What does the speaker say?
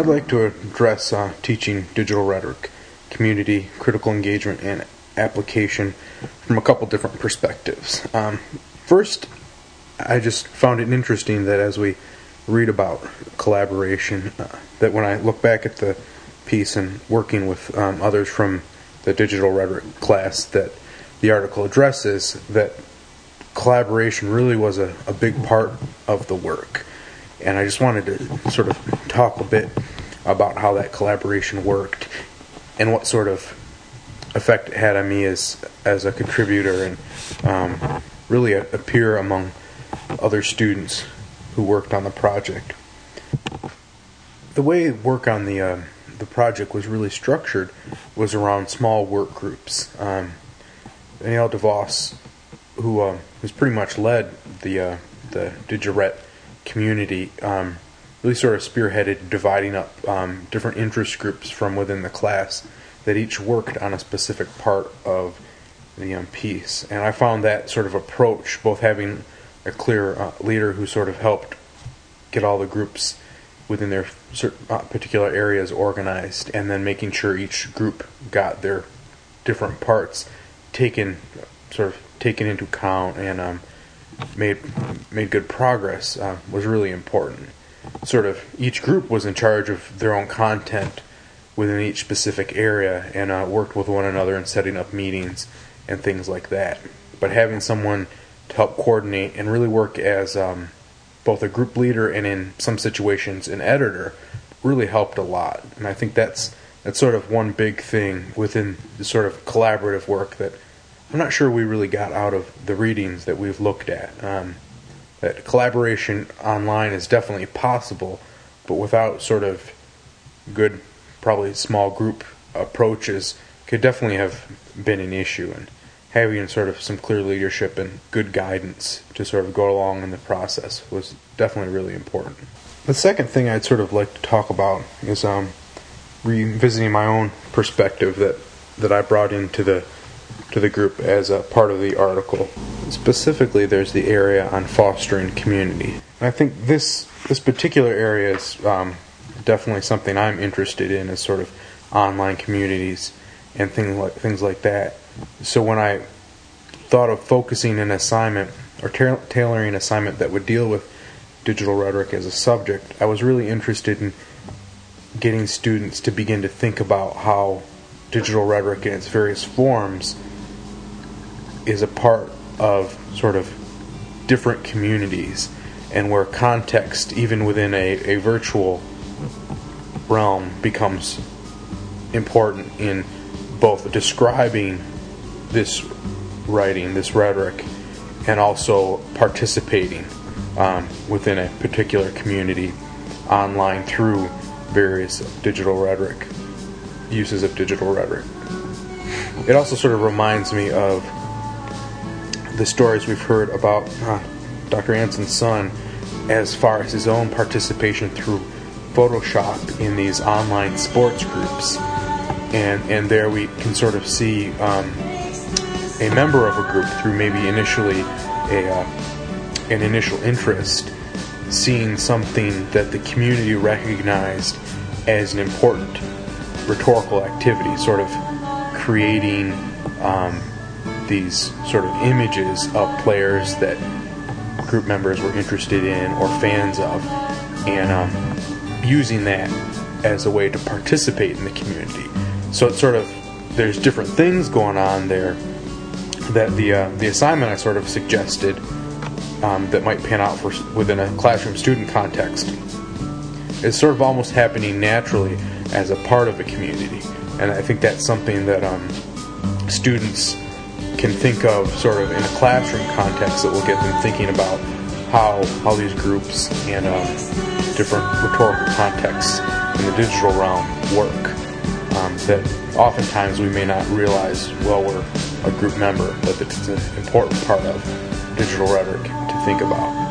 I'd like to address teaching digital rhetoric, community, critical engagement, and application from a couple different perspectives. First, I just found it interesting that as we read about collaboration, that when I look back at the piece and working with others from the digital rhetoric class, that the article addresses that collaboration really was a big part of the work. And I just wanted to sort of talk a bit about how that collaboration worked and what sort of effect it had on me as a contributor and really a peer among other students who worked on the project. The way work on the project was really structured was around small work groups. Danielle DeVos, who's pretty much led the Digiret community, really sort of spearheaded dividing up different interest groups from within the class that each worked on a specific part of the piece. And I found that sort of approach, both having a clear leader who sort of helped get all the groups within their particular areas organized, and then making sure each group got their different parts taken into account and made good progress was really important. Sort of each group was in charge of their own content within each specific area and worked with one another in setting up meetings and things like that. But having someone to help coordinate and really work as both a group leader and in some situations an editor really helped a lot. And I think that's sort of one big thing within the sort of collaborative work that I'm not sure we really got out of the readings that we've looked at. That collaboration online is definitely possible, but without sort of good, probably small group approaches could definitely have been an issue. And having sort of some clear leadership and good guidance to sort of go along in the process was definitely really important. The second thing I'd sort of like to talk about is revisiting my own perspective that I brought into the group as a part of the article. Specifically, there's the area on fostering community. And I think this particular area is definitely something I'm interested in, is sort of online communities and things like that. So when I thought of focusing an assignment or tailoring an assignment that would deal with digital rhetoric as a subject, I was really interested in getting students to begin to think about how digital rhetoric in its various forms is a part of sort of different communities, and where context, even within a virtual realm, becomes important in both describing this writing, this rhetoric, and also participating within a particular community online through various digital rhetoric, uses of digital rhetoric. It also sort of reminds me of the stories we've heard about Dr. Anson's son as far as his own participation through Photoshop in these online sports groups. And there we can sort of see a member of a group through maybe initially an initial interest, seeing something that the community recognized as an important rhetorical activity, sort of creating these sort of images of players that group members were interested in or fans of, and using that as a way to participate in the community. So it's sort of, there's different things going on there that the assignment I sort of suggested that might pan out for within a classroom student context is sort of almost happening naturally as a part of a community. And I think that's something that students can think of sort of in a classroom context that will get them thinking about how these groups and different rhetorical contexts in the digital realm work. That oftentimes we may not realize, well, we're a group member, but it's an important part of digital rhetoric to think about.